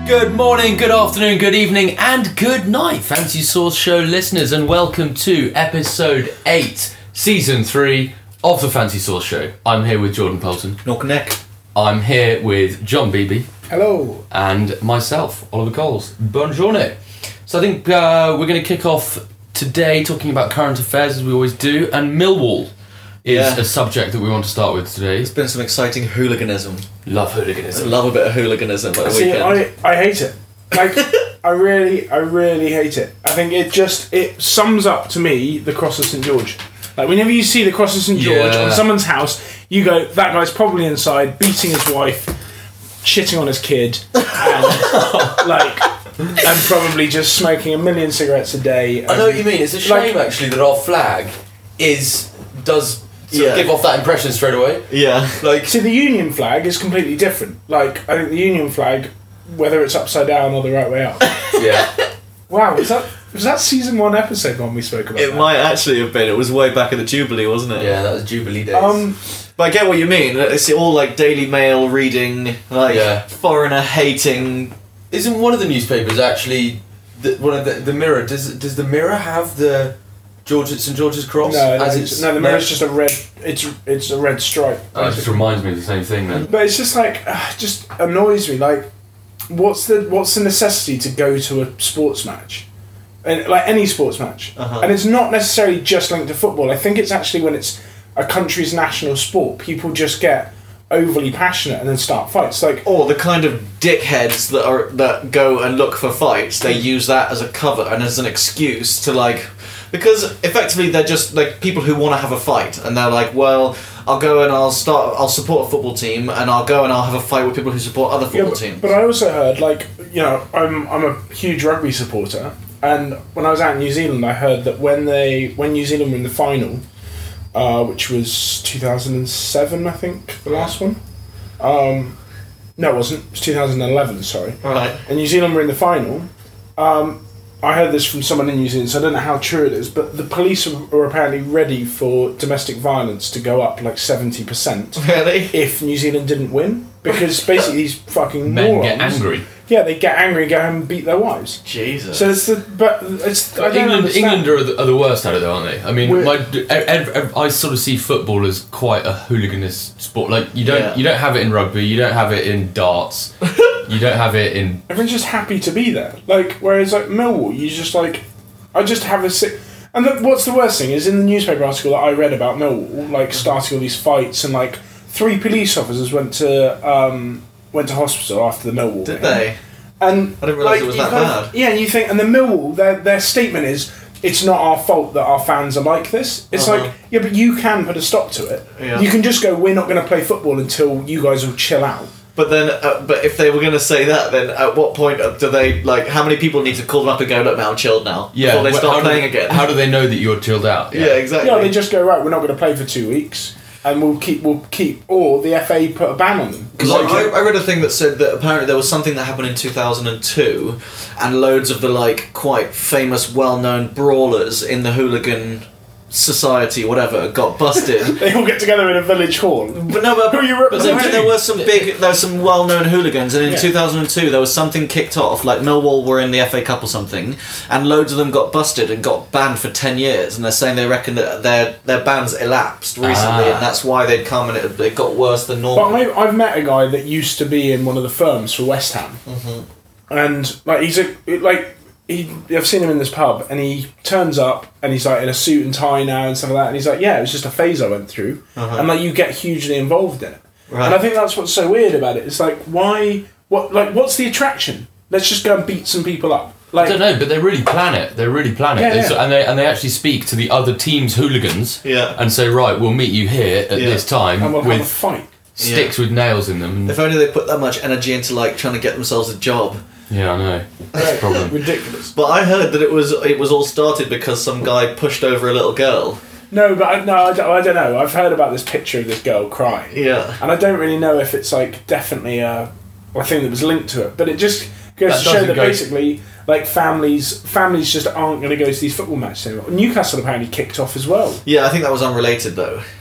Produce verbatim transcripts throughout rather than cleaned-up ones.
Good morning, good afternoon, good evening, and good night, Fancy Sauce Show listeners, and welcome to episode eight, season three of the Fancy Sauce Show. I'm here with Jordan Polton. Knock neck. I'm here with John Beebe. Hello. And myself, Oliver Coles. Buongiorno. So I think uh, we're going to kick off today talking about current affairs as we always do, and Millwall is Yeah. a subject that we want to start with today. There's been some exciting hooliganism. Love I hooliganism. love a bit of hooliganism at the See, weekend. I, I hate it. Like, I really, I really hate it. I think it just, it sums up to me the Cross of Saint George. Like, whenever you see the Cross of Saint George Yeah. on someone's house, you go, that guy's probably inside, beating his wife, shitting on his kid, and, like, and probably just smoking a million cigarettes a day. I know what you mean. It's a shame, Like- actually, that our flag is does sort Yeah. of give off that impression straight away. yeah. Like, See, the Union flag is completely different. Like, I think the Union flag, whether it's upside down or the right way up. yeah. Wow, was that was that season one episode one we spoke about? It that? might actually have been. It was way back in the Jubilee, wasn't it? Yeah, that was Jubilee days. Um, But I get what you mean. It's all like Daily Mail reading, like Yeah. foreigner hating. Isn't one of the newspapers actually the, one of the, the Mirror? Does does the Mirror have the George Saint George's cross? no, no, as it's, it's no, the mirror's just a red. It's it's a red stripe. Oh, it just reminds me of the same thing then. But it's just like uh, it just annoys me. Like, what's the what's the necessity to go to a sports match, and like any sports match, Uh-huh. and it's not necessarily just linked to football. I think it's actually when it's a country's national sport, people just get overly passionate and then start fights. Like, Or the kind of dickheads that are that go and look for fights. They use that as a cover and as an excuse to like, because effectively they're just like people who want to have a fight, and they're like, well, I'll go and I'll start, I'll support a football team, and I'll go and I'll have a fight with people who support other yeah, football but, teams. but I also heard, like, you know, I'm I'm a huge rugby supporter, and when I was out in New Zealand, I heard that when they when New Zealand were in the final, uh, which was two thousand seven, I think, the last one. Um, no, it wasn't. It was two thousand eleven. Sorry. Right. And New Zealand were in the final. Um, I heard this from someone in New Zealand, so I don't know how true it is, but the police were apparently ready for domestic violence to go up like seventy percent Really? if New Zealand didn't win, because basically these fucking Men morons. get angry. Yeah, they get angry and go home and beat their wives. Jesus. So it's the but it's I don't England, understand. England are the, are the worst at it, though, aren't they? I mean, We're- my, ev- ev- I sort of see football as quite a hooliganist sport. Like, you don't Yeah. you don't have it in rugby, you don't have it in darts, you don't have it in. Everyone's just happy to be there. Like, whereas like Millwall, you just like, I just have a sick. And the, what's the worst thing is in the newspaper article that I read about Millwall, like starting all these fights, and like three police officers went to um, went to hospital after the Millwall. Did game. they? And I didn't realise it was you that kind of- bad. Yeah, and you think, and the Millwall, their their statement is, it's not our fault that our fans are like this. It's Uh-huh. like, yeah, but you can put a stop to it. Yeah. You can just go, we're not going to play football until you guys will chill out. But then, uh, but if they were going to say that, then at what point do they like? How many people need to call them up and go, "Look, now I'm chilled now," Yeah, before they wh- start how playing do, again? How do they know that you're chilled out? yeah, exactly. Yeah, they just go, right, we're not going to play for two weeks, and we'll keep, we'll keep, or the F A put a ban on them. Because I, I read a thing that said that apparently there was something that happened in two thousand two, and loads of the like quite famous, well-known brawlers in the hooligan society, whatever, got busted. They all get together in a village hall. But no, but, Who are you but there, representing? there were some big, there were some well-known hooligans, and in Yeah. two thousand two there was something kicked off. Like Millwall were in the F A Cup or something, and loads of them got busted and got banned for ten years. And they're saying they reckon that their their bans elapsed recently, Ah. and that's why they'd come and it, it got worse than normal. But I, I've met a guy that used to be in one of the firms for West Ham, and like he's a like he. I've seen him in this pub, and he turns up, and he's like in a suit and tie now and stuff like that, and he's like, "Yeah, it was just a phase I went through," and like you get hugely involved in it, Right. and I think that's what's so weird about it. It's like, why? What? Like, what's the attraction? Let's just go and beat some people up. Like, I don't know, but they really plan it. They really plan it, Yeah, They yeah. so- and they and they actually speak to the other team's hooligans. Yeah. And say, right, we'll meet you here at Yeah. this time and we'll have a with fight. sticks with nails in them. And, If only they put that much energy into like trying to get themselves a job. yeah, I know. That's the problem. Ridiculous. But I heard that it was it was all started because some guy pushed over a little girl. No, but I, no, I don't, I don't know. I've heard about this picture of this girl crying. Yeah. And I don't really know if it's like definitely a, a thing that was linked to it, but it just goes That to show doesn't that go- basically, like families, families just aren't going to go to these football matches anymore. Newcastle apparently kicked off as well. Yeah, I think that was unrelated though.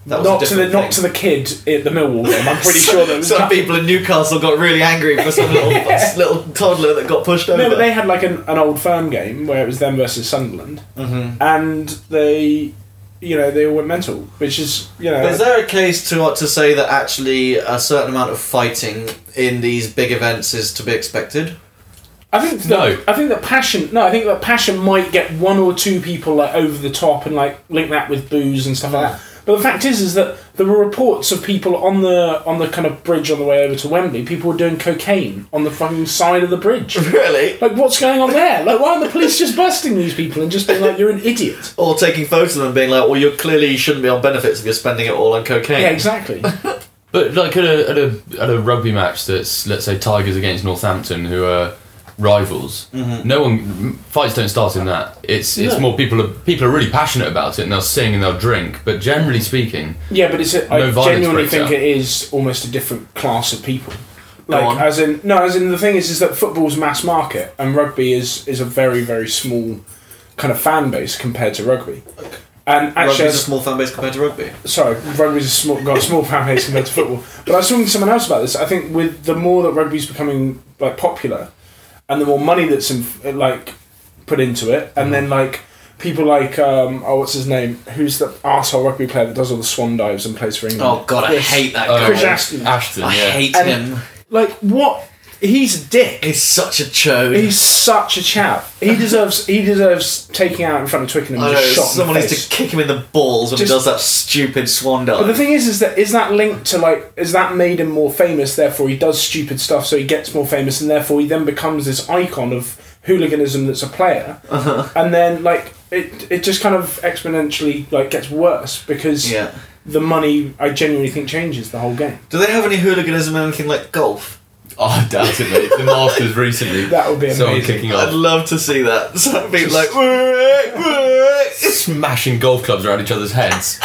That was a Not to the different not thing. to the kid at the Millwall game. I'm pretty sure that was Some people in Newcastle got really angry for some little Yeah. little toddler that got pushed over. No, but they had like an, an old firm game where it was them versus Sunderland, Mhm. and they, you know, they all went mental, which is, you know, But is there a case to to say that actually a certain amount of fighting in these big events is to be expected? I think that, No. I think that passion. No, I think that passion might get one or two people like over the top and like link that with booze and stuff like that. But the fact is, is that there were reports of people on the on the kind of bridge on the way over to Wembley. People were doing cocaine on the fucking side of the bridge. Really? Like, what's going on there? Like, why aren't the police just busting these people and just being like, "You're an idiot"? Or taking photos of them and being like, well, you clearly shouldn't be on benefits if you're spending it all on cocaine. Yeah, exactly. But like at a, at a at a rugby match that's, let's say, Tigers against Northampton, who are rivals, Mm-hmm. no one fights don't start in that. It's it's No. more people are people are really passionate about it and they'll sing and they'll drink. But generally speaking, Yeah, but it's a, No I violence genuinely breaks think out. it is almost a different class of people. Go Like, on. as in, no, as in the thing is, is that football's mass market and rugby is is a very very small kind of fan base compared to rugby. And actually, Rugby's a small fan base compared to rugby. sorry, rugby's a small, got a small fan base compared to football. But I was talking to someone else about this. I think with the more that rugby's becoming like popular, and the more money that's in, like put into it, and then like people like um, oh, what's his name? Who's the arsehole rugby player that does all the swan dives and plays for England? Oh god, I Chris- hate that Oh, guy. Chris Ashton. Ashton, I yeah. hate And- him. Like what? He's a dick. He's such a chode. He's such a chap. He deserves. He deserves taking out in front of Twickenham I and know, just shot someone in the needs face. to kick him in the balls when Just- he does that stupid swan dive. But the thing is, is that is that linked to like is that made him more famous? Therefore, he does stupid stuff, so he gets more famous, and therefore he then becomes this icon of hooliganism that's a player. Uh-huh. And then like it, it just kind of exponentially like gets worse because Yeah. the money I genuinely think changes the whole game. Do they have any hooliganism in anything like golf? Oh, I doubt it, mate. The Masters recently. That would be Someone amazing. kicking I'd off, love to see that. Something Just- like. "Wait, wait." smashing golf clubs around each other's heads.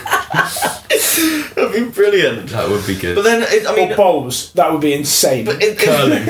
That'd be brilliant. That would be good. But then, it, I mean, Or bowls, that would be insane. but, it, Curling.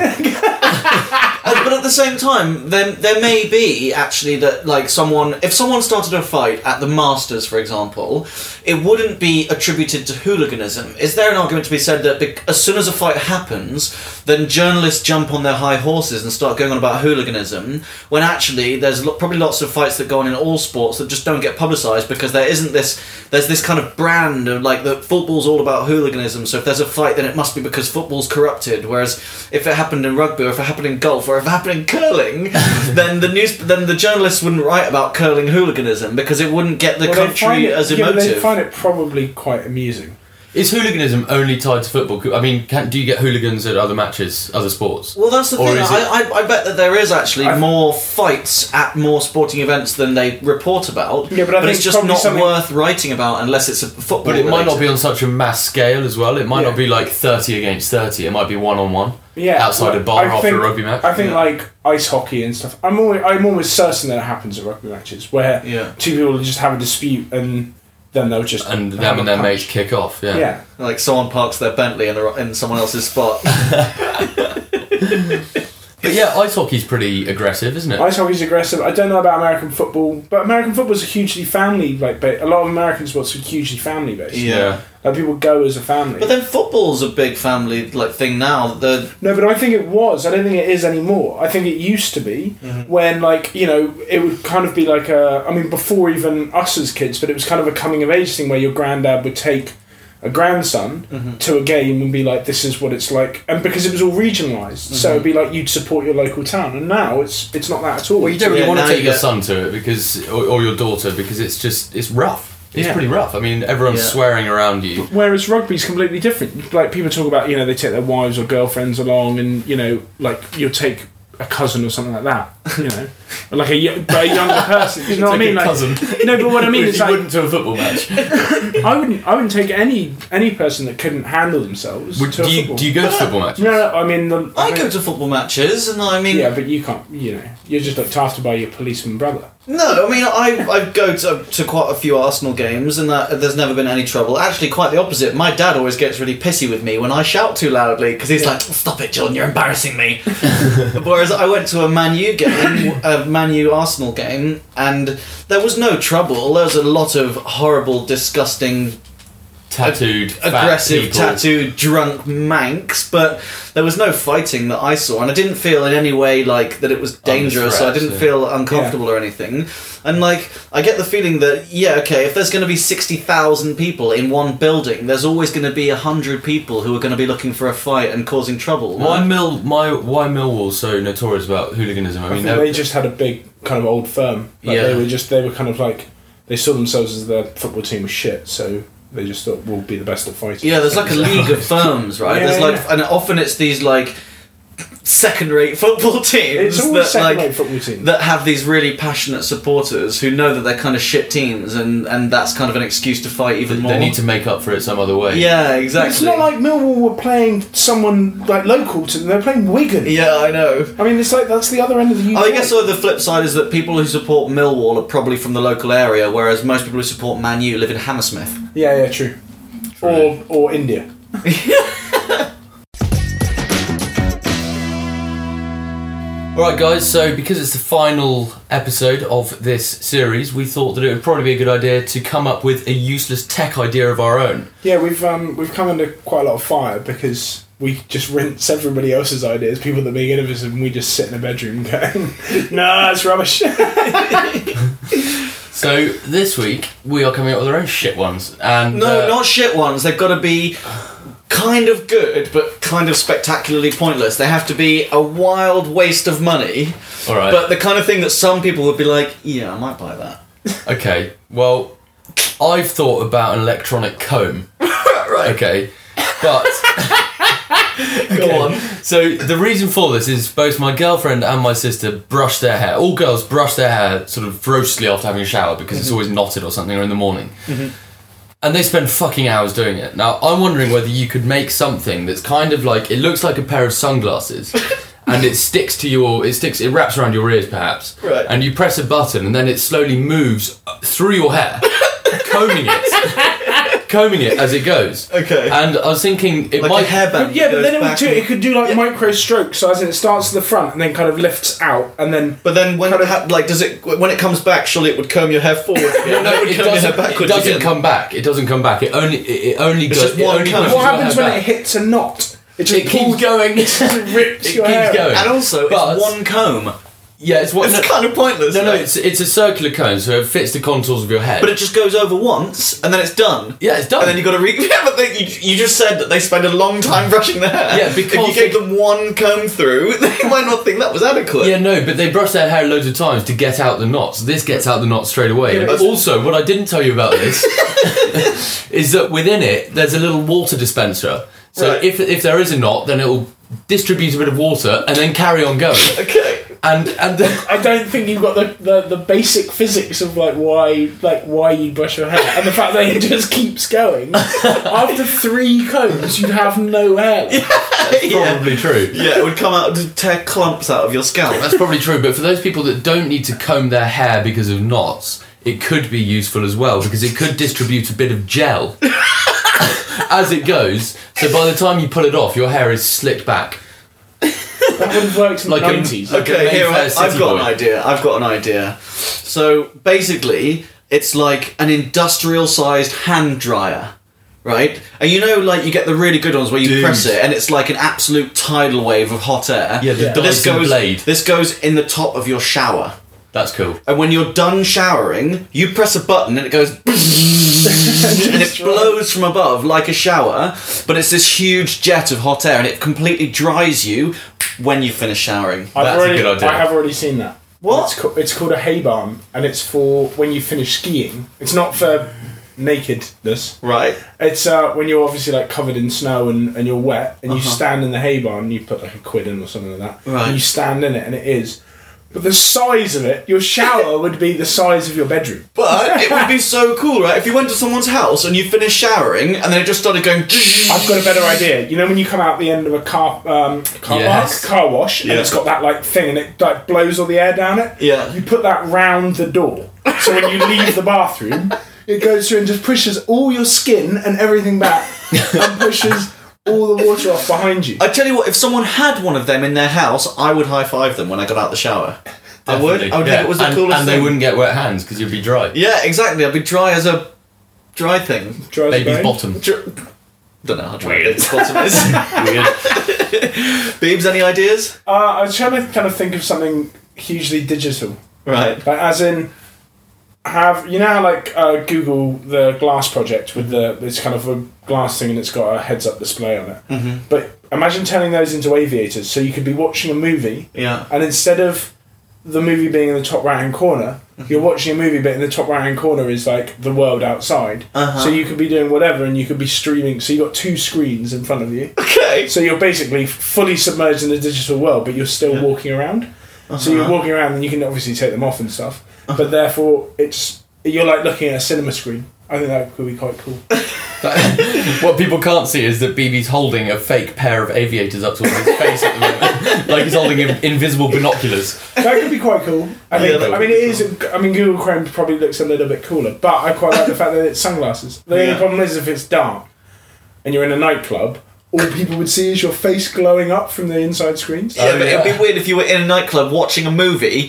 Uh, but at the same time, then there may be actually that like someone, if someone started a fight at the Masters, for example, it wouldn't be attributed to hooliganism. Is there an argument to be said that bec- as soon as a fight happens, then journalists jump on their high horses and start going on about hooliganism, when actually there's lo- probably lots of fights that go on in all sports that just don't get publicised because there isn't this, there's this kind of brand of like that football's all about hooliganism. So if there's a fight, then it must be because football's corrupted. Whereas if it happened in rugby or if it happened in golf or if it happened in curling, then the news, then the journalists wouldn't write about curling hooliganism because it wouldn't get the Well, they'd country find it- as yeah, but they'd emotive. find it probably quite amusing. Is hooliganism only tied to football? I mean, can, do you get hooligans at other matches, other sports? Well, that's the Or thing. is it- I, I, I bet that there is actually I've- more fights at more sporting events than they report about. Yeah, but I think it's just probably not something- worth writing about unless it's a football. But it might not related. be on such a mass scale as well. It might Yeah. not be like thirty against thirty. It might be one on one. Yeah, Outside well, a bar I after think- a rugby match. I think Yeah. like ice hockey and stuff. I'm always, I'm almost certain that it happens at rugby matches where Yeah. two people just have a dispute and then they'll just and have them a and their punch. mates kick off. Yeah. Yeah, Like someone parks their Bentley in, the, in someone else's spot. But yeah, ice hockey's pretty aggressive, isn't it? ice hockey's aggressive. I don't know about American football, but American football's a hugely family like. Ba- a lot of American sports are hugely family based. Yeah. Like people go as a family. But then football's a big family like thing now. The No, but I think it was. I don't think it is anymore. I think it used to be Mm-hmm. when, like, you know, it would kind of be like a. I mean, before even us as kids, but it was kind of a coming of age thing where your granddad would take a grandson Mm-hmm. to a game and be like, "This is what it's like," and because it was all regionalised, so it'd be like you'd support your local town. And now it's it's not that at all. Well, you don't really Yeah, want to now take you your get- son to it because, or, or your daughter, because it's just it's rough. It's Yeah. pretty rough. I mean, everyone's Yeah. swearing around you. Whereas rugby's completely different. Like people talk about, you know, they take their wives or girlfriends along, and you know, like you'll take a cousin or something like that. You know, or like a, y- but a younger person. You know what I Take mean? a Like, cousin. no, but what I mean Which is you like wouldn't to a football match. I wouldn't. I wouldn't take any any person that couldn't handle themselves Would, to a do you football. do you go to football matches? No, no, I mean, the, I mean, go to football matches, and I mean, Yeah, but you can't. You know, you're just looked after by your policeman brother. no, I mean, I I go to, to quite a few Arsenal games, and that, there's never been any trouble. Actually, quite the opposite. My dad always gets really pissy with me when I shout too loudly because he's like, "Stop it, John! You're embarrassing me." Whereas I went to a Man U game, a Man U Arsenal game, and there was no trouble. There was a lot of horrible, disgusting tattooed, ag- fat aggressive, people. tattooed, drunk Manx, but there was no fighting that I saw, and I didn't feel in any way like that it was dangerous, so I threat, didn't yeah. feel uncomfortable or anything. And like, I get the feeling that, yeah, okay, if there's going to be sixty thousand people in one building, there's always going to be one hundred people who are going to be looking for a fight and causing trouble. no? Why Mill? My why Millwall's so notorious about hooliganism? I I mean, think they're- they just had a big kind of old firm. Like Yeah. They were just, they were kind of like, they saw themselves as their football team was shit, so they just thought we'll be the best at fighting. Yeah, there's like a league of firms, right? Yeah, there's like, yeah. and often it's these like second-rate football teams It's always that second-rate like football teams. that have these really passionate supporters who know that they're kind of shit teams, and and that's kind of an excuse to fight even more. they need to make up for it some other way. Yeah, exactly. It's not like Millwall were playing someone like local to them, they're playing Wigan. Yeah, I know. I mean, it's like that's the other end of the U K. I guess so. The flip side is that people who support Millwall are probably from the local area, whereas most people who support Man U live in Hammersmith. Yeah, yeah, true. Or or India. Alright guys, so because it's the final episode of this series, we thought that it would probably be a good idea to come up with a useless tech idea of our own. Yeah, we've um we've come under quite a lot of fire because we just rinse everybody else's ideas, people that make innovative, and we just sit in a bedroom going, "Nah, it's rubbish." So this week, we are coming up with our own shit ones. And No, uh, not shit ones. They've got to be kind of good, but kind of spectacularly pointless. They have to be a wild waste of money, Alright, but the kind of thing that some people would be like, yeah, I might buy that. okay, well, I've thought about an electronic comb. Right. Okay, but... Go on. So the reason for this is both my girlfriend and my sister brush their hair. All girls brush their hair sort of ferociously after having a shower because it's always knotted or something, or in the morning. And they spend fucking hours doing it. Now, I'm wondering whether you could make something that's kind of like, it looks like a pair of sunglasses, and it sticks to your, it sticks, it wraps around your ears perhaps, Right. and you press a button, and then it slowly moves through your hair, combing it, combing it as it goes. Okay. And I was thinking, it Like might a hairband. But yeah, but that then it goes would back do, and- it could do like micro strokes, so as in it starts at the front and then kind of lifts out, and then But then when it ha- like does it when it comes back, surely it would comb your hair forward again. No, it would it comb your hair doesn't. It backwards doesn't again. come back. It doesn't come back. It only. It, it only It's goes. just it one only comb. pushes what your happens hair when it back. hits a knot? It just It keeps pulls- going. it just rips It your keeps hair going. out. And also, But- it's one comb. Yeah, it's what. It's no, kind of pointless. no, no, right? it's it's a circular cone, so it fits the contours of your head. But it just goes over once, and then it's done. yeah, it's done. And then you got to re. Yeah, but they, you, you just said that they spend a long time brushing their hair. Yeah, because if you gave they- them one comb through, they might not think that was adequate. Yeah, no, but they brush their hair loads of times to get out the knots. This gets out the knots straight away. Yeah, And but- also, what I didn't tell you about this is that within it, there's a little water dispenser. So Right. if if there is a knot, then it will distribute a bit of water and then carry on going. Okay. And and I don't think you've got the, the, the basic physics of like why like why you brush your hair and the fact that it just keeps going. After three combs, you'd have no hair. that's probably true. Yeah, it would come out to tear clumps out of your scalp. That's probably true, but for those people that don't need to comb their hair because of knots, it could be useful as well because it could distribute a bit of gel as it goes. So by the time you pull it off, your hair is slicked back. That would have worked in Like the a- nineties. like a Okay, here Mayfair I, City I've got boy. an idea. I've got an idea. So basically, it's like an industrial-sized hand dryer, right? And you know, like you get the really good ones where you Dude. press it, and it's like an absolute tidal wave of hot air. Yeah, the Yeah. But this Dyson goes. blade. This goes in the top of your shower. That's cool. And when you're done showering, you press a button and it goes and it blows from above like a shower, but it's this huge jet of hot air and it completely dries you when you finish showering. I've That's a already, good idea. I have already seen that. What? It's, co- it's called a hay barn, and it's for when you finish skiing. It's not for nakedness. Right? It's uh, when you're obviously like covered in snow and, and you're wet, and you Uh-huh. stand in the hay barn. You put like a quid in or something like that. Right. And you stand in it, and it is. But the size of it, your shower would be the size of your bedroom. But it would be so cool, right? If you went to someone's house and you finished showering and then it just started going. I've got a better idea. You know when you come out the end of a car um, car, Yes. car wash Yeah. and it's got that like thing and it like blows all the air down it? Yeah. You put that round the door. So when you leave the bathroom, it goes through and just pushes all your skin and everything back and pushes all the water off behind you. I tell you what, if someone had one of them in their house, I would high five them when I got out the shower. I would. I would yeah. think it was the and, coolest And thing. they wouldn't get wet hands because you'd be dry. Yeah, exactly. I'd be dry as a dry thing. Dry as a Baby's bone. bottom. Dr- Don't know how dry Weird. baby's bottom is. Weird. Beebs, any ideas? Uh, I was trying to kind of think of something hugely digital. Right. Like, as in, have you know how like uh, Google the Glass project with the it's kind of a glass thing and it's got a heads-up display on it. Mm-hmm. But imagine turning those into aviators, so you could be watching a movie, Yeah. and instead of the movie being in the top right-hand corner, Mm-hmm. you're watching a movie, but in the top right-hand corner is like the world outside. Uh-huh. So you could be doing whatever, and you could be streaming. So you have got two screens in front of you. Okay. So you're basically fully submerged in the digital world, but you're still Yeah. walking around. Uh-huh. So you're walking around, and you can obviously take them off and stuff. But therefore, it's you're like looking at a cinema screen. I think that could be quite cool. What people can't see is that B B's holding a fake pair of aviators up towards his face at the moment. Like he's holding in- invisible binoculars. That could be quite cool. I Yeah, think. that I would mean, be it is. I mean, Google Chrome probably looks a little bit cooler, but I quite like the fact that it's sunglasses. The Yeah. only problem is if it's dark and you're in a nightclub, all people would see is your face glowing up from the inside screens. Yeah, Oh, but yeah. it'd be weird if you were in a nightclub watching a movie.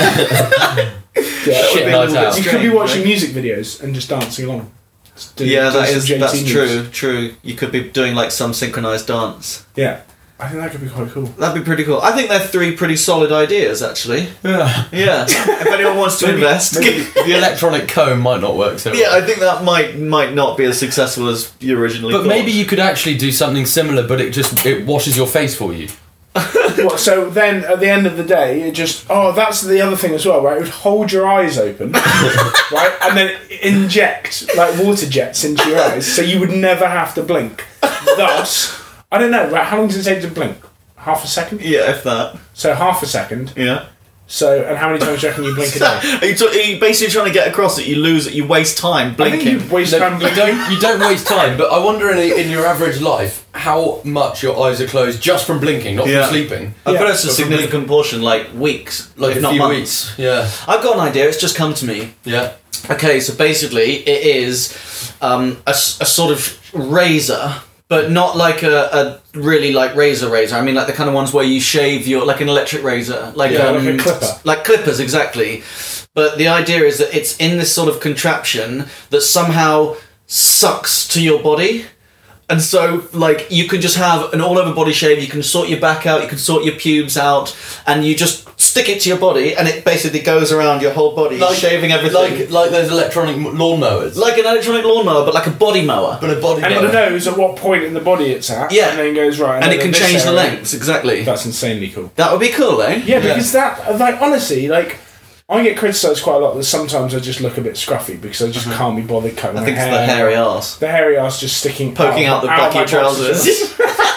Yeah, Shit or night then out. you could be Strange, watching right? music videos and just dancing along. Just do- Yeah, do that some is J T that's moves. true. True. You could be doing like some synchronized dance. Yeah, I think that could be quite cool. That'd be pretty cool. I think they're three pretty solid ideas, actually. Yeah. Yeah. If anyone wants to Maybe- invest. maybe- The electronic comb might not work so well. Yeah, I think that might might not be as successful as you originally But thought. maybe you could actually do something similar, but it just it washes your face for you. What, so then at the end of the day, it just oh, that's the other thing as well, right? It would hold your eyes open, right, and then inject like water jets into your eyes, so you would never have to blink. Thus, I don't know, right, how long does it take to blink? Half a second. Yeah, if that. So half a second. Yeah. So and how many times do you reckon you blink a day? Are you, t- are you basically trying to get across that you lose, you waste time I blinking? think you waste No, time you blinking. don't you don't waste time, but I wonder in, in your average life how much your eyes are closed just from blinking, not Yeah. from sleeping. I Yeah. bet it's a But from significant portion, like weeks, Like if a not few months. weeks. Yeah. I've got an idea. It's just come to me. Yeah. Okay, so basically, it is um, a, s- a sort of razor, but not like a, a really like razor razor. I mean, like the kind of ones where you shave your like an electric razor, like Yeah, um, like a clipper. like clippers, exactly. But the idea is that it's in this sort of contraption that somehow sucks to your body. And so, like, you can just have an all-over body shave, you can sort your back out, you can sort your pubes out, and you just stick it to your body, and it basically goes around your whole body, shaving everything. Like like those electronic m- lawnmowers. Like an electronic lawnmower, but like a body mower. but a body And mower. it knows at what point in the body it's at. Yeah. And then goes right. And then it can in this change the area- lengths, exactly. That's insanely cool. That would be cool, eh? Yeah, because that, like, honestly, like, I get criticised quite a lot that sometimes I just look a bit scruffy because I just can't be bothered cutting I my think it's hair. the hairy arse. The hairy ass just sticking Poking out the back of your my boxers. trousers.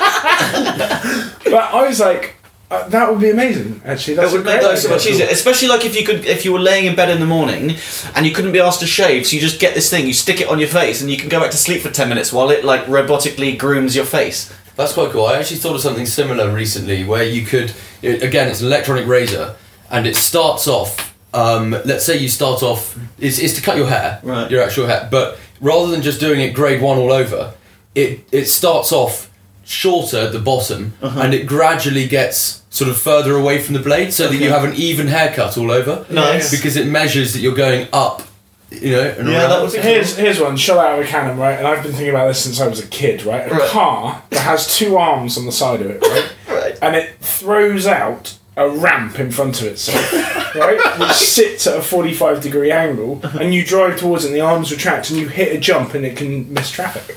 But I was like, uh, that would be amazing. Actually, that's It would a make great life so idea. much easier, especially like if you could, if you were laying in bed in the morning and you couldn't be asked to shave, so you just get this thing, you stick it on your face, and you can go back to sleep for ten minutes while it like robotically grooms your face. That's quite cool. I actually thought of something similar recently where you could, it, again, it's an electronic razor, and it starts off, um, let's say you start off, it's, it's to cut your hair, Right. your actual hair, but rather than just doing it grade one all over, it, it starts off shorter at the bottom, Uh-huh. and it gradually gets sort of further away from the blade so that Okay. you have an even haircut all over. Nice. Because it measures that you're going up, you know, and Yeah, around. that would be Here's here's one shot out of a cannon, right? And I've been thinking about this since I was a kid, right? A Right. car that has two arms on the side of it, right? Right. And it throws out a ramp in front of itself, right? Which sits at a forty-five degree angle, and you drive towards it, and the arms retract, and you hit a jump, and it can miss traffic.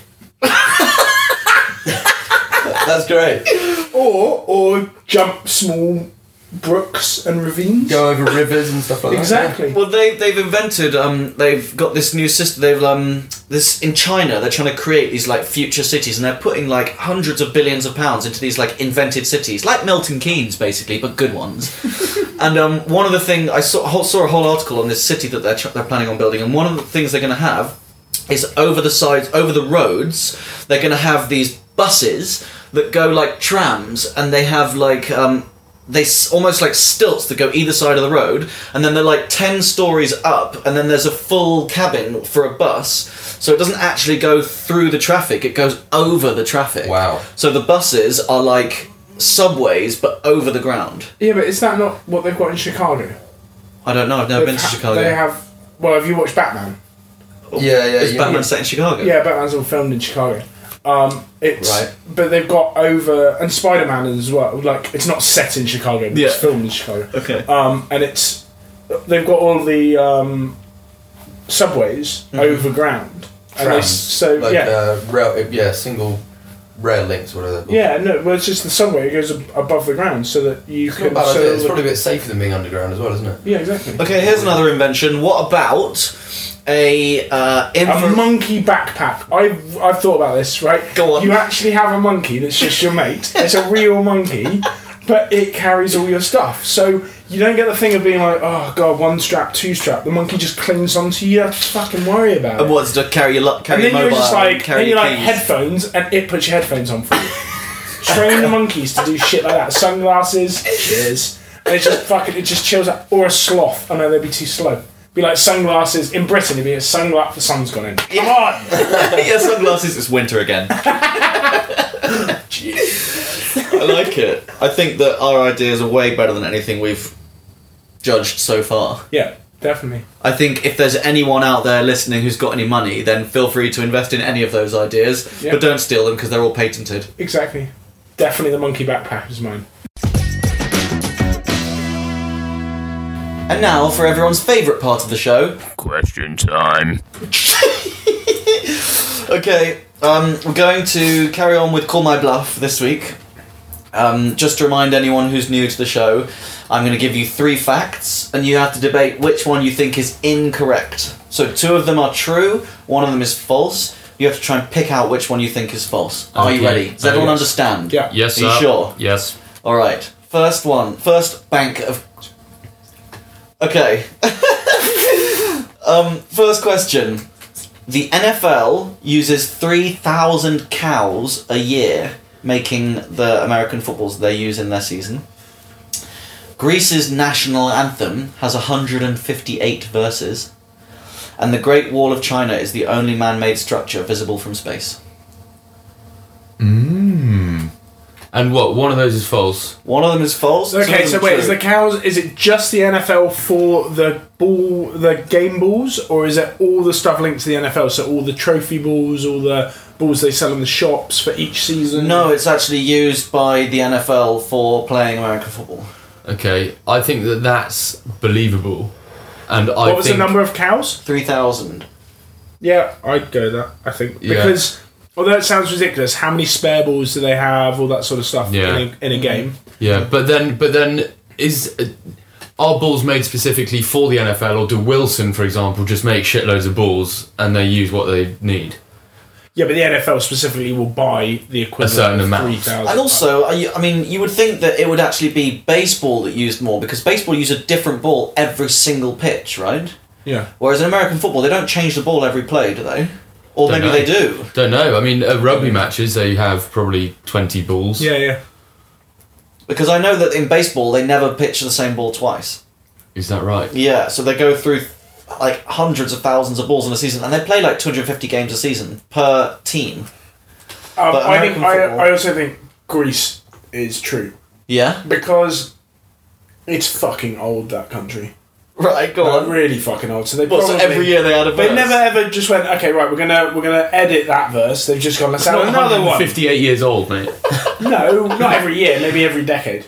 That's great. Or or jump small brooks and ravines. Go over rivers and stuff like that. Exactly. Well, they they've invented. Um, they've got this new system. They've um this in China. They're trying to create these like future cities, and they're putting like hundreds of billions of pounds into these like invented cities, like Milton Keynes, basically, but good ones. And um, one of the things I saw saw a whole article on this city that they're tr- they're planning on building, and one of the things they're going to have is over the sides, over the roads, they're going to have these buses that go like trams, and they have like um, they s- almost like stilts that go either side of the road, and then they're like ten stories up, and then there's a full cabin for a bus, so it doesn't actually go through the traffic; it goes over the traffic. Wow. So the buses are like subways, but over the ground. Yeah, but is that not what they've got in Chicago? I don't know. I've never They've been to ha- Chicago. They have. Well, have you watched Batman? Yeah, yeah, Is yeah. Batman yeah. set in Chicago? Yeah, Batman's all filmed in Chicago. Um, it's Right. but they've got over and Spider-Man as well. Like it's not set in Chicago, but Yeah. it's filmed in Chicago. Okay. Um, and it's they've got all the um, subways Mm-hmm. overground, and they, Trams. so Like, yeah, uh, rail, yeah, single rail links, whatever they're called. yeah. No, well, it's just the subway. It goes ab- above the ground so that you It's not can. a bad so idea. It's that- probably a bit safer than being underground as well, isn't it? yeah, exactly. Okay, here's another invention. What about a uh, A infra- monkey backpack. I've I've thought about this. Right, Go on. You actually have a monkey that's just your mate. It's a real monkey, but it carries all your stuff. So you don't get the thing of being like, oh god, one strap, two strap. The monkey just clings onto you. You don't have to fucking worry about And it. what's to carry your lu- carry And then your you're mobile just and like, carry then you're your like keys. headphones, and it puts your headphones on for you. Train the monkeys to do shit like that. Sunglasses, cheers. And it just fucking, it just chills out. Or a sloth. Oh no, they'd be too slow. Be like sunglasses in Britain. It'd be a sunglass. The sun's gone in. Come on. Yeah, sunglasses. It's winter again. I like it. I think that our ideas are way better than anything we've judged so far. Yeah, definitely. I think if there's anyone out there listening who's got any money, then feel free to invest in any of those ideas, Yeah. but don't steal them because they're all patented. Exactly. Definitely the monkey backpack is mine. And now for everyone's favourite part of the show. Question time. Okay, um, we're going to carry on with Call My Bluff this week. Um, just to remind anyone who's new to the show, I'm going to give you three facts, and you have to debate which one you think is incorrect. So two of them are true, one of them is false. You have to try and pick out which one you think is false. Are you Okay. ready? Does Uh, everyone yes. understand? Yeah. Yes, Are you sir. sure? Yes. Alright, first one. First bank of... Okay. um, first question. The N F L uses three thousand cows a year making the American footballs they use in their season. Greece's national anthem has one hundred fifty-eight verses. And the Great Wall of China is the only man-made structure visible from space. Mmm. And what? One of those is false. One of them is false. two of Okay, them so are wait, true. is the cows? Is it just the N F L for the ball, the game balls, or is it all the stuff linked to the N F L? So all the trophy balls, all the balls they sell in the shops for each season. No, it's actually used by the N F L for playing American football. Okay, I think that that's believable. And I What was think the number of cows? three thousand. Yeah, I'd go that. I think Yeah. because although it sounds ridiculous, how many spare balls do they have? All that sort of stuff Yeah. in, a, in a game. Yeah, but then, but then, is uh, are balls made specifically for the N F L, or do Wilson, for example, just make shitloads of balls and they use what they need? Yeah, but the N F L specifically will buy the equivalent certain of amount. three thousand. And also, I I mean, you would think that it would actually be baseball that used more, because baseball use a different ball every single pitch, right? yeah, Whereas in American football, they don't change the ball every play, do they? Or Don't maybe know. they do. Don't know. I mean, at rugby matches they have probably twenty balls. yeah, yeah. Because I know that in baseball, they never pitch the same ball twice. Is that right? Yeah, so they go through like hundreds of thousands of balls in a season, and they play like two hundred fifty games a season per team. Um, But I think American I, football- I also think Greece is true Yeah? because it's fucking old, that country. Right, go Like, on. really fucking old. So they What, probably so every year they had a verse? they never ever just went, okay, right, we're gonna we're gonna edit that verse. They've just gone, let's have another one. Fifty-eight years old, mate. No, not every year, maybe every decade.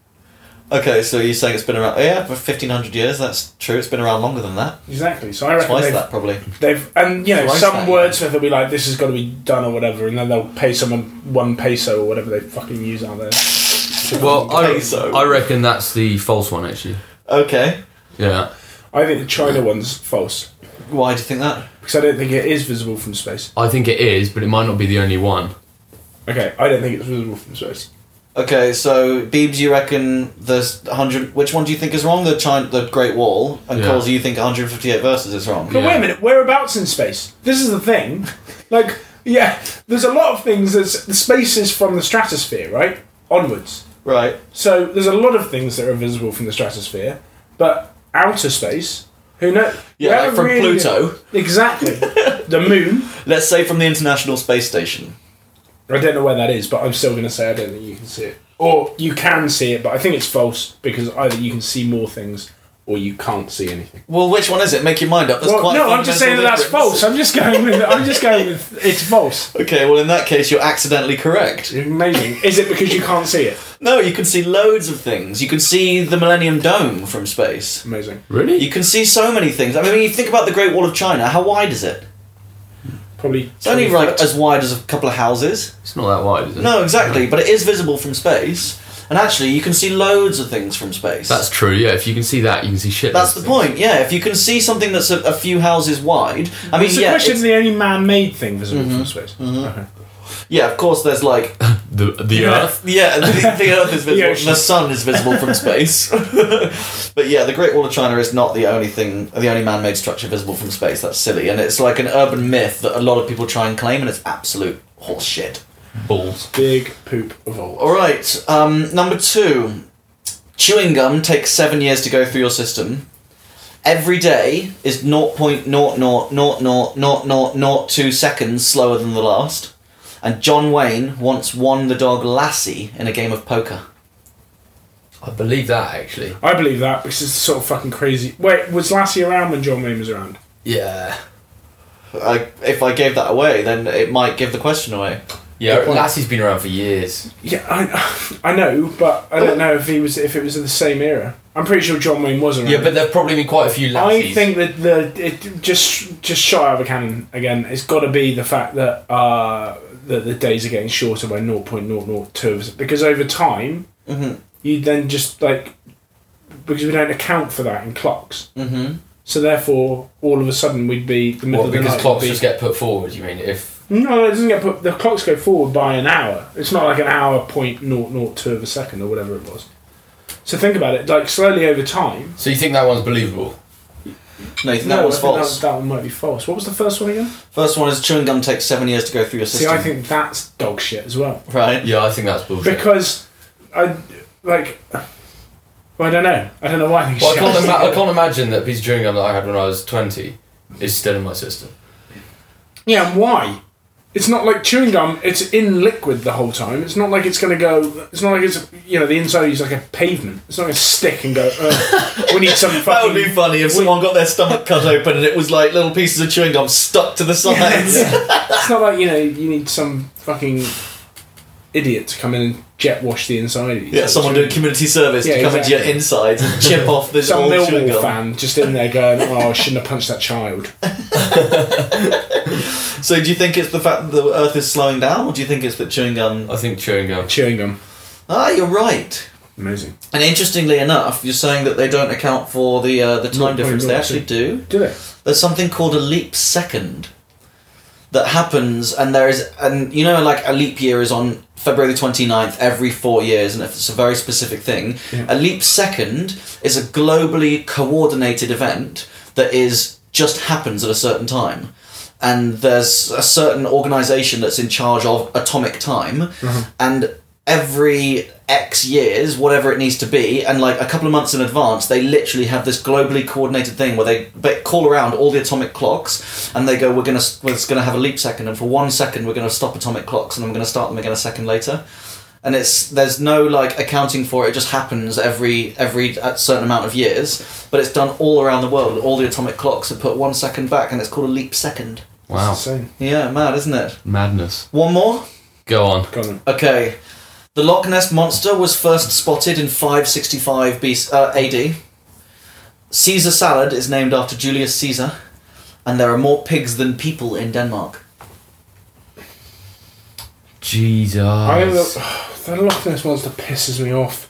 Okay, so you're saying it's been around... Yeah, for fifteen hundred years, that's true. It's been around longer than that. Exactly. So I reckon Twice they've, that, probably. they've and you know Twice some that, wordsmith will be like, this has got to be done or whatever, and then they'll pay someone one peso or whatever they fucking use out there. Well, I, Peso. I reckon that's the false one, actually. Okay. Yeah. I think the China one's false Why do you think that? because I don't think it is visible from space. I think it is, but it might not be the only one. Okay, I don't think it's visible from space. Okay, so Beebs, you reckon there's one hundred... Which one do you think is wrong? The China, the Great Wall. And Yeah. Coles, you think one hundred fifty-eight verses is wrong? But Yeah. wait a minute, whereabouts in space? This is the thing. Like, yeah, there's a lot of things that's the space is from the stratosphere, right? Onwards. Right. So there's a lot of things that are visible from the stratosphere, but outer space, who knows? Yeah, like from Pluto. Exactly. The moon. Let's say from the International Space Station. I don't know where that is, but I'm still going to say I don't think you can see it. Or you can see it, but I think it's false because either you can see more things or you can't see anything. Well, which one is it? Make your mind up. There's Well, quite a no, I'm just saying that that's fundamental false. I'm just going with. I'm just going with. It's false. difference. Okay, well, in that case, you're accidentally correct. Amazing. Is it because you can't see it? No, you can see loads of things. You can see the Millennium Dome from space. Amazing. Really? You can see so many things. I mean, when you think about the Great Wall of China, how wide is it? Probably. It's only like as wide as a couple of houses. It's not that wide, is it? No, exactly, but it is visible from space. And actually, you can see loads of things from space. That's true, yeah. If you can see that, you can see shit. That's the point, yeah. If you can see something that's a, a few houses wide, I mean, Is the yeah, question it's- the only man-made thing visible from space? Okay. yeah. Of course, there's like, The, the Yeah. Earth? yeah, the, the Earth is visible, ocean. the sun is visible from space. But yeah, the Great Wall of China is not the only thing, the only man-made structure visible from space. That's silly, and it's like an urban myth that a lot of people try and claim, and it's absolute horseshit. Balls. Big poop of all. All right, um, number two. Chewing gum takes seven years to go through your system. Every day is zero point zero zero zero zero zero zero zero two seconds slower than the last. And John Wayne once won the dog Lassie in a game of poker. I believe that, actually. I believe that because it's sort of fucking crazy. Wait, was Lassie around when John Wayne was around? Yeah. I, if I gave that away, then it might give the question away. Yeah, Good point. Lassie's been around for years. Yeah, I, I know, but I don't know if he was if it was in the same era. I'm pretty sure John Wayne was around. Yeah, but there've probably been quite a few Lassies. I think that the it just just shot out of a cannon again. It's got to be the fact that uh that the days are getting shorter by zero point zero zero two because over time Mm-hmm. you then just like because we don't account for that in clocks. Mm-hmm. So therefore, all of a sudden we'd be the middle What, of the because night. clocks would be, just get put forward, you mean? If No, it doesn't get put. The clocks go forward by an hour. It's not like an hour point zero zero two of a second or whatever it was. So think about it, like slowly over time. So you think that one's believable? No, you think No, that was I think false. That, that one might be false. What was the first one again? First one is chewing gum takes seven years to go through your See, system. I think that's dog shit as well. Right? Yeah, I think that's bullshit. Because I like. Well, I don't know. I don't know why I think. Well, I shit. can't, ima- I can't imagine that piece of chewing gum that I had when I was twenty is still in my system. Yeah, and why? It's not like chewing gum. It's in liquid the whole time. It's not like it's going to go. It's not like it's you know the inside is like a pavement. It's not going to stick and go. Uh, we need some fucking. That would be funny if someone got their stomach cut open and it was like little pieces of chewing gum stuck to the sides. It's not like you know you need some fucking idiot to come in and jet wash the inside of you. Yeah, someone doing community service Yeah, to come exactly. into your insides and chip off this Some old chewing Millwall gum. fan just in there going, "Oh, I shouldn't have punched that child." So do you think it's the fact that the Earth is slowing down, or do you think it's that chewing gum... I think chewing gum. Chewing gum, Ah, you're right. amazing. And interestingly enough, you're saying that they don't account for the uh, the time Not difference. They point actually do. Do they? There's something called a leap second that happens, and there is, and you know, like a leap year is on February the twenty-ninth every four years, and it's a very specific thing. Yeah. A leap second is a globally coordinated event that is just happens at a certain time. And there's a certain organisation that's in charge of atomic time, and every X years, whatever it needs to be, and like a couple of months in advance, they literally have this globally coordinated thing where they ba- call around all the atomic clocks, and they go, "We're gonna, we're gonna have a leap second, and for one second, we're gonna stop atomic clocks, and I'm gonna start them again a second later." And it's there's no like accounting for it; it just happens every every a certain amount of years, but it's done all around the world. All the atomic clocks are put one second back, and it's called a leap second. Wow. Insane. Yeah, mad, isn't it? Madness. One more. Go on. Go on then. Okay. The Loch Ness Monster was first spotted in five sixty-five B C, uh, A D. Caesar salad is named after Julius Caesar. And there are more pigs than people in Denmark. Jesus. I the, the Loch Ness Monster pisses me off.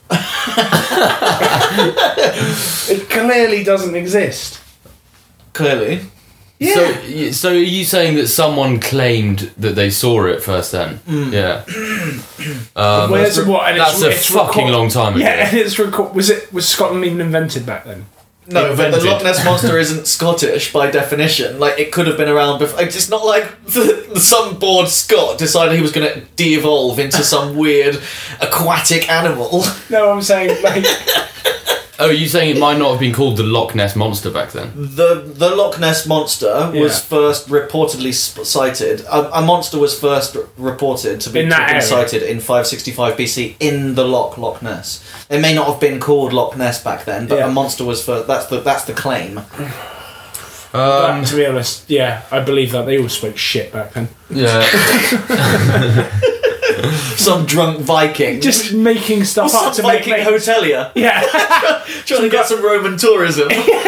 It clearly doesn't exist. Clearly. Yeah. So, y- so are you saying that someone claimed that they saw it first then? Yeah. Um, Where's that's what? And that's it's, a it's fucking record- long time ago. Yeah, and it's record. Was it? Was Scotland even invented back then? No, but the Invented. Loch Ness Monster isn't Scottish by definition. Like, it could have been around before. It's not like some bored Scot decided he was going to de-evolve into some weird aquatic animal. No, I'm saying like Oh, are you saying it might not have been called the Loch Ness Monster back then? The the Loch Ness Monster was Yeah. first reportedly sp- cited. A, a monster was first r- reported to be, In to that have been area. cited in five sixty-five B C in the Loch Loch Ness. It may not have been called Loch Ness back then, but Yeah. a monster was first. That's the that's the claim. Um, But to be honest, yeah, I believe that they all spoke shit back then. yeah. Some drunk Viking, Just making stuff some up to make Viking names. hotelier Yeah. trying to get some Roman tourism.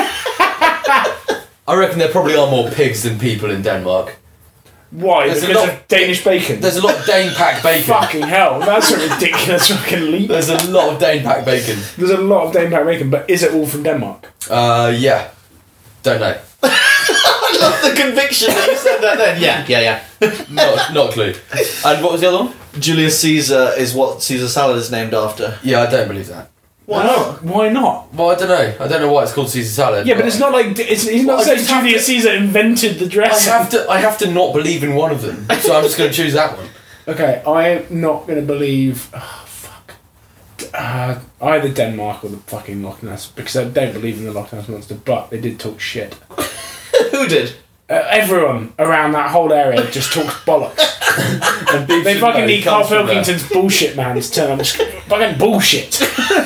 I reckon there probably are more pigs than people in Denmark. Why? There's a Because lot- of Danish bacon. There's a lot of Dane pack bacon. Fucking hell, that's a ridiculous fucking leap. There's a lot of Dane pack bacon. There's a lot of Dane pack bacon, but is it all from Denmark? Uh, yeah. Don't know. I love the conviction that you said that then. Yeah, yeah, yeah. Not, not a clue. And what was the other one? Julius Caesar is what Caesar salad is named after. Yeah, I don't believe that. Why No, not? Why not? Well, I don't know. I don't know why it's called Caesar salad. Yeah, but it's not like it's, he's not Well, I saying just have Julius to- Caesar invented the I dressing. have to. I have to not believe in one of them, so I'm just going to choose that one. Okay, I'm not going to believe. Oh, fuck. Uh, either Denmark or the fucking Loch Ness, because I don't believe in the Loch Ness Monster, but they did talk shit. Who did? Uh, everyone around that whole area just talks bollocks. And beef They should fucking know need it Carl comes from there. Pilkington's bullshit man to turn on the screen. Fucking bullshit.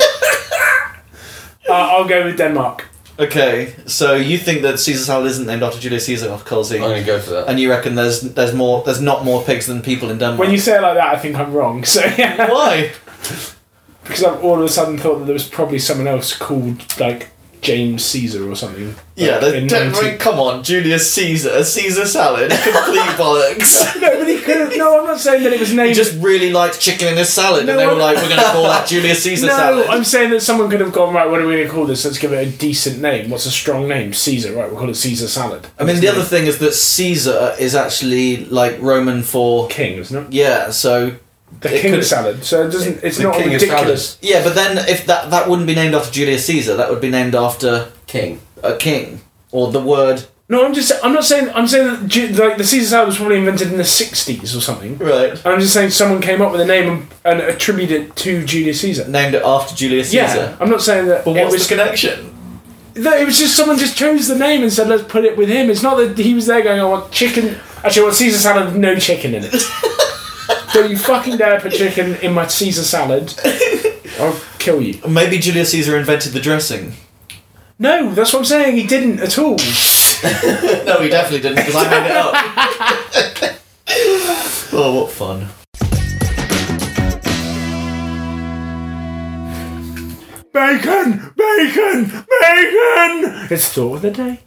uh, I'll go with Denmark. Okay, so you think that Caesar salad isn't named after Julius Caesar, I'm Colsey, going to go for that. and you reckon there's there's more there's not more pigs than people in Denmark? When you say it like that, I think I'm wrong. So yeah, Why? because I've all of a sudden thought that there was probably someone else called like James Caesar or something. Yeah, like, there's in don't- nineteen come on, Julius Caesar, Caesar salad, complete bollocks. No, but he could have. No, I'm not saying that it was named. He just really liked chicken in his salad, No, and they were I'm- like, we're going to call that Julius Caesar no, salad. I'm saying that someone could have gone, right, what are we going to call this? Let's give it a decent name. What's a strong name? Caesar, right, we'll call it Caesar salad. I mean, the other thing is that Caesar is actually like Roman for King, isn't it? yeah. So The it king could- salad. So it doesn't, it's The not king of ridiculous. yeah, but then if that that wouldn't be named after Julius Caesar, that would be named after King. a king or the word No, I'm just, I'm not saying, I'm saying that Ju- like the Caesar salad was probably invented in the sixties or something. right. I'm just saying someone came up with a name and, and attributed it to Julius Caesar. Named it after Julius Yeah, Caesar. I'm not saying that But it what's was the connection? No, it was just someone just chose the name and said, let's put it with him. It's not that he was there going, I want chicken. Actually, I want Caesar salad with no chicken in it. Don't you fucking dare put chicken in my Caesar salad. I'll kill you. Maybe Julius Caesar invented the dressing. No, that's what I'm saying. He didn't at all. No, he definitely didn't, because I made it up. Oh, what fun. Bacon! Bacon! Bacon! It's thought of the day.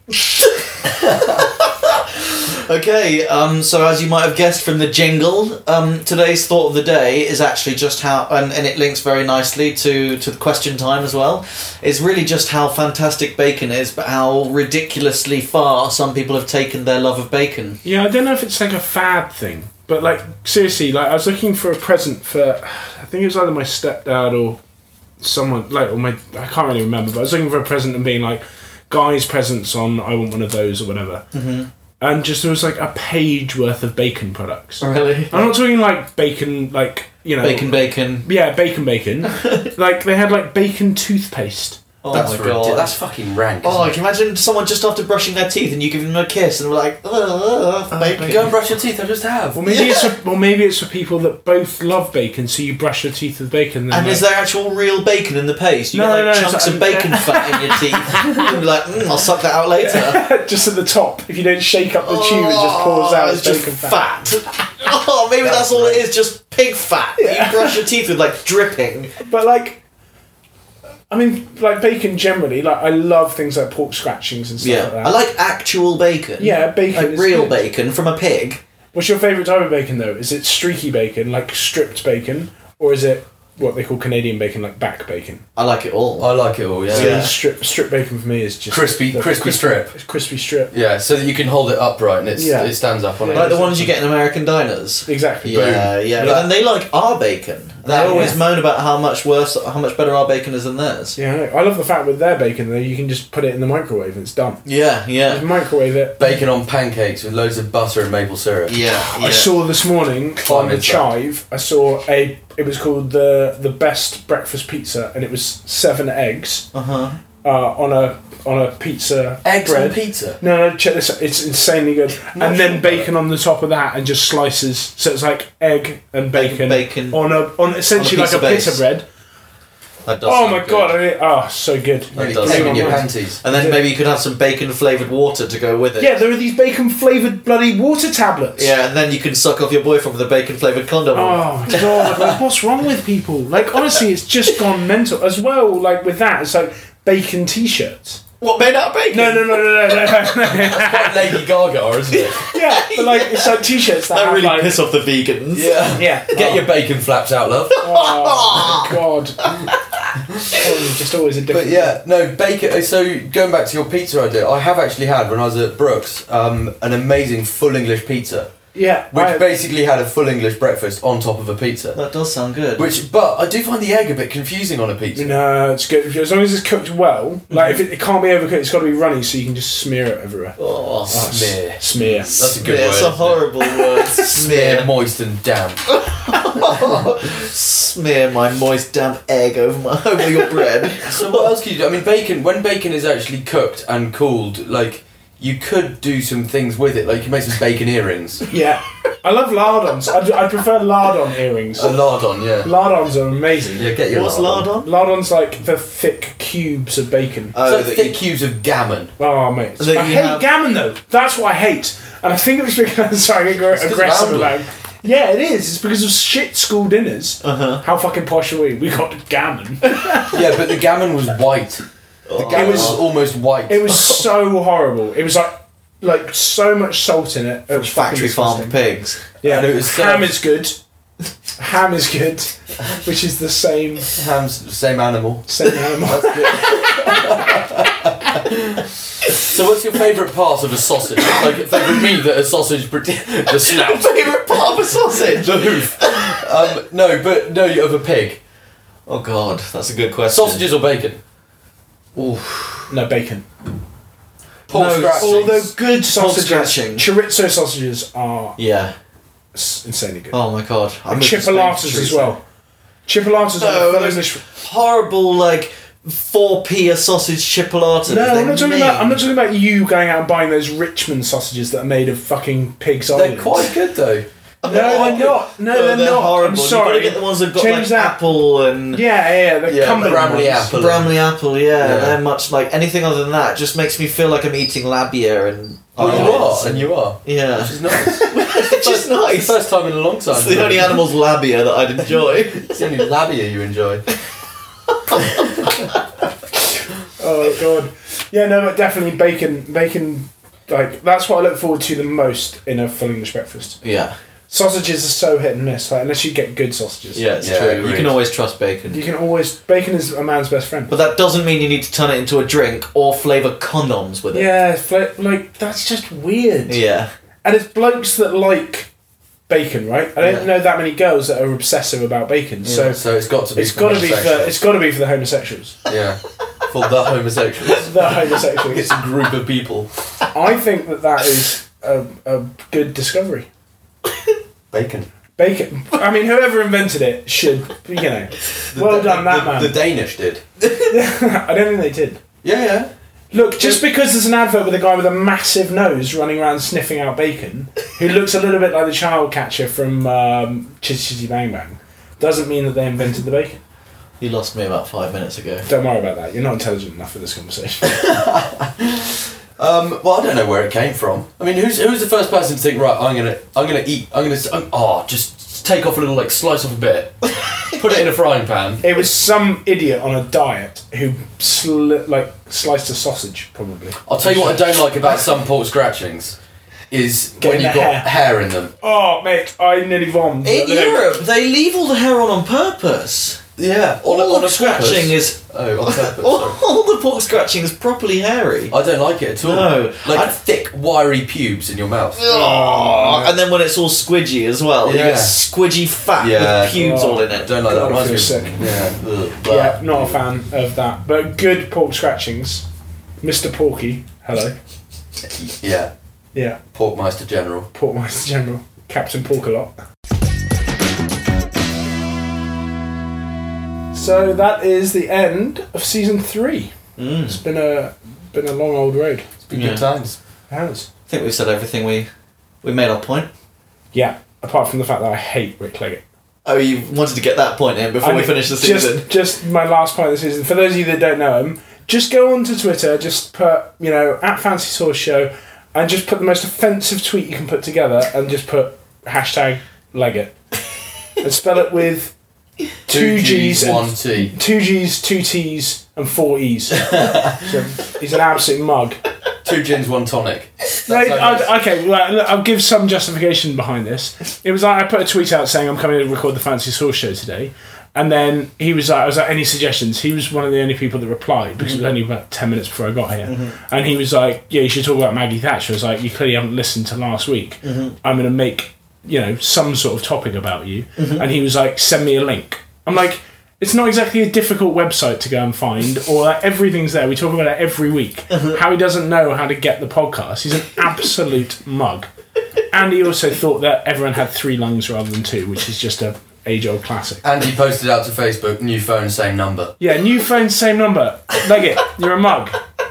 Okay, um, so as you might have guessed from the jingle, um, today's thought of the day is actually just how, and, and it links very nicely to, to the question time as well, is really just how fantastic bacon is, but how ridiculously far some people have taken their love of bacon. Yeah, I don't know if it's like a fad thing, but like, seriously, like, I was looking for a present for, I think it was either my stepdad or someone, like, or my, I can't really remember, but I was looking for a present and being like, guys' presents on, I want one of those or whatever. Mm-hmm. And just there was like a page worth of bacon products. Really? I'm not talking like bacon, like, you know. Bacon, bacon. Yeah, bacon, bacon. Like, they had like bacon toothpaste. Oh That's my ridiculous. god. That's fucking rank. Oh, isn't can you imagine someone just after brushing their teeth and you give them a kiss and we're like, ugh, bacon. it? Go and brush your teeth. I just have. Well, maybe it's for, well, maybe it's for people that both love bacon, so you brush your teeth with bacon. Then And like, is there actual real bacon in the paste? You No, get like no, no, chunks it's of like- bacon fat in your teeth. And you're like, mm, I'll suck that out later. just at the top? If you don't shake up the tube, it just pours out Oh, as it's bacon just fat. fat. Oh, maybe that's, all it is, just pig fat. that You brush your teeth with, like, dripping. But like, I mean, like bacon generally. Like, I love things like pork scratchings and stuff Yeah. like that. I like actual bacon. Yeah, bacon Like is real good. bacon from a pig. What's your favourite type of bacon though? Is it streaky bacon, like stripped bacon, or is it what they call Canadian bacon, like back bacon? I like it all. I like it all. Yeah. So Yeah. strip strip bacon for me is just Crispy- the- crispy strip. Crispy strip. Yeah, so that you can hold it upright and it's, Yeah. it stands up on it. Like the ones you get in American diners. Exactly. Yeah, yeah. Yeah. But then they like our bacon. They Oh, always yeah. moan about how much worse, how much better our bacon is than theirs. Yeah, I know. I love the fact with their bacon though, you can just put it in the microwave and it's done. Yeah, yeah, Just microwave it. Bacon on pancakes with loads of butter and maple syrup. yeah. I saw this morning on Climate the that. Chive. I saw a. It was called the the best breakfast pizza, and it was seven eggs Uh huh. uh, on a on a pizza Eggs bread. on pizza. No, no, check this out. It's insanely good. Not and then sure bacon on the top of that, and just slices. So it's like egg and bacon, bacon. on a on essentially On a like a pizza pita base. bread. That does Oh sound my good. god! I mean, oh, so good. That It does does in sound your good. panties. And then Yeah. maybe you could have some bacon flavoured water to go with it. Yeah, there are these bacon flavoured bloody water tablets. Yeah, and then you can suck off your boyfriend with a bacon flavoured condom. Oh my god! Like, what's wrong with people? Like, honestly, it's just gone mental. As well, like with that, it's like bacon t-shirts. What, made out of bacon? No, no, no, no, no, no. Quite Lady Gaga, isn't it? Yeah, but like it's like t-shirts that, That have really like. piss off the vegans. Yeah. Yeah. Get oh. your bacon flaps out, love. Oh my god! Oh, just always a different. But yeah, no, bacon. So going back to your pizza idea, I have actually had when I was at Brooks um, an amazing full English pizza, yeah. which I- basically had a full English breakfast on top of a pizza. That does sound good. Which, but I do find the egg a bit confusing on a pizza. No, it's good as long as it's cooked well. Like if it, it can't be overcooked, it's got to be runny, so you can just smear it everywhere. oh, Smear. Smear. That's a good smear. word. It's a isn't it? horrible word. Smear, Smear. moist and damp. Smear my moist damp egg over my over your bread. So what else can you do? I mean, bacon. When bacon is actually cooked and cooled, like you could do some things with it. Like you can make some bacon earrings. Yeah, I love lardons. I, I prefer lardon earrings. A lardon, yeah. Lardons are amazing. Yeah, get your What's lardon. lardon? Lardon's like the thick cubes of bacon. Oh, It's like that thick cubes of gammon. Oh mate, That I you hate have- gammon though. That's what I hate, and I think it was because sorry, I get 'cause of aggressive rambling. about. Yeah, it is. It's because of shit school dinners. Uh-huh. How fucking posh are we? We got gammon. Yeah, but the gammon was white. The gammon was- was, almost white. It was so horrible. It was like like so much salt in it. It was fucking factory farm disgusting. pigs. Yeah, And it was ham served- is good. Ham is good, which is the same Ham's the same animal. same animal. That's good. So what's your favourite part of a sausage? Like favourite meat that a sausage prote- the snout. Favourite part of a sausage? The hoof. Um, no, but no, of a pig. Oh god, that's a good question. Sausages or bacon? Oof. No bacon. Pork No, scratchings. although good Sausages, scratching. chorizo sausages are Yeah. s- insanely good. Oh my god. I and miss the chipolatas Spain as chorizo. well. Chipolatas No, are full those English. horrible like four p a sausage chipolatas. No, They're I'm not talking mean. about. I'm not talking about you going out and buying those Richmond sausages that are made of fucking pigs' They're islands. quite good though. No, they're not. No, they're, they're not. horrible. I'm You've sorry. got to get the ones that got Change like that. apple and Yeah, yeah, yeah. The Yeah, Cumberland Bramley ones. apple. Bramley apple. Yeah, Yeah. they're much like anything other than that. Just makes me feel like I'm eating labia and. Oh, you almonds are, and you are. Yeah, Which is nice. which is nice. First time in a long time. It's the only animal's labia that I'd enjoy. It's the only labia you enjoy. Oh god. Yeah, no, but definitely bacon. Bacon. Like that's what I look forward to the most in a full English breakfast. Yeah, Sausages are so hit and miss. Like unless you get good sausages. yeah, it's Yeah, true. agreed. You can always trust bacon. You can always. Bacon is a man's best friend. But that doesn't mean you need to turn it into a drink or flavour condoms with it. Yeah, fla- like that's just weird. Yeah. And it's blokes that like bacon, right? I don't Yeah. know that many girls that are obsessive about bacon. So So it's got to be. it's got to be for homosexual. it's got to be for the homosexuals. Yeah. For the homosexuals. The homosexuals. It's a group of people. I think that that is a, a good discovery. Bacon. Bacon. I mean, whoever invented it should, you know, well The- done, that the, man. The Danish did. I don't think they did. Yeah, yeah. Look, just because there's an advert with a guy with a massive nose running around sniffing out bacon, who looks a little bit like the child catcher from um, Chitty Chitty Bang Bang, doesn't mean that they invented the bacon. You lost me about five minutes ago. Don't worry about that. You're not intelligent enough for this conversation. Um, well, I don't know where it came from. I mean, who's who's the first person to think? Right, I'm gonna I'm gonna eat. I'm gonna. I'm, oh, just take off a little, like slice off a bit, put it in a frying pan. It was some idiot on a diet who sli- like sliced a sausage, probably. I'll tell you what I don't like about some pork scratchings is Getting when you've the got hair. hair in them. Oh, mate, I nearly vomited. In Europe, they leave all the hair on on purpose. Yeah, All, on, all on the a scratching is Oh, on purpose. all, sorry. all the pork scratching is properly hairy. I don't like it at all. No. Like I- thick, wiry pubes in your mouth. Oh, and then when it's all squidgy as well, you Yeah. get squidgy fat Yeah. with pubes Oh. all in it. Don't like that. God, I Reminds me feel of- sick. Yeah. Ugh. Yeah, not a fan of that. But good pork scratchings. Mister Porky, hello. Yeah. Yeah, Porkmeister General. Porkmeister General. Captain Porkalot. So that is the end of season three. Mm. It's been a been a long old road. It's been Yeah. good times. It has. I think we've said everything we we made our point. Yeah, apart from the fact that I hate Rick Leggett. Oh, you wanted to get that point in before I we mean, finish the just, season. Just my last point of the season. For those of you that don't know him, just go onto Twitter, just put, you know, at Fancy Sauce Show, and just put the most offensive tweet you can put together, and just put hashtag Leggett. And spell it with two G's, and one T. two G's, two T's, and four E's. So he's an absolute mug. Two gins, one tonic. No, That's how it is. I, okay, well, look, I'll give some justification behind this. It was like I put a tweet out saying I'm coming to record the Fancy Sauce Show today, and then he was like, I was like, any suggestions? He was one of the only people that replied because Mm-hmm. it was only about ten minutes before I got here, mm-hmm. and he was like, yeah, you should talk about Maggie Thatcher. I was like, you clearly haven't listened to last week. Mm-hmm. I'm going to make, you know, some sort of topic about you, mm-hmm. and he was like, send me a link. I'm like, it's not exactly a difficult website to go and find, or like, everything's there. We talk about it every week. How he doesn't know how to get the podcast. He's an absolute mug. And he also thought that everyone had three lungs rather than two, which is just a age-old classic. And he posted out to Facebook, new phone, same number. Yeah, new phone, same number. Leggett, you're a mug.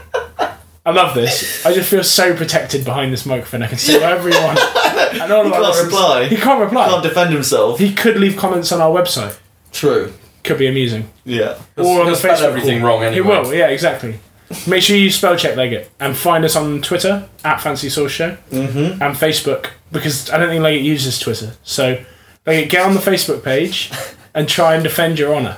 I love this. I just feel so protected behind this microphone. I can see whatever he wants. And all He of our can't listeners- reply. He can't reply. Can't defend himself. He could leave comments on our website. True. Could be amusing. Yeah. Or on He'll the spell Facebook everything wall. wrong anyway. He will, yeah, exactly. Make sure you spell check Leggett and find us on Twitter at Fancy Sauce Show Mm-hmm. and Facebook, because I don't think Leggett uses Twitter. So Leggett, get on the Facebook page and try and defend your honour.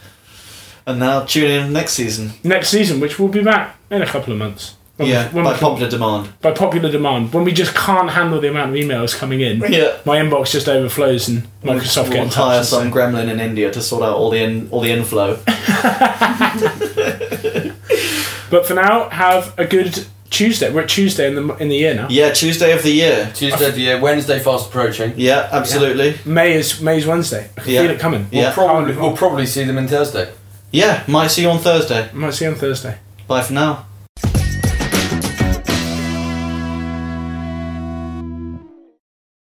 And now tune in next season. Next season, which will be back in a couple of months. When Yeah, we, when by we- popular demand. by popular demand. When we just can't handle the amount of emails coming in, Yeah. my inbox just overflows and Microsoft We'll get in touch. hire and some say- gremlin in India to sort out all the in, all the inflow. But for now, have a good Tuesday. We're at Tuesday in the in the year now. Yeah, Tuesday of the year. Tuesday of the year, Wednesday fast approaching. Yeah, absolutely. May is May's Wednesday. I can Yeah. feel it coming. Yeah. We'll probably, we'll probably see them in Thursday. Yeah, might see you on Thursday. I might see you on Thursday. Bye for now.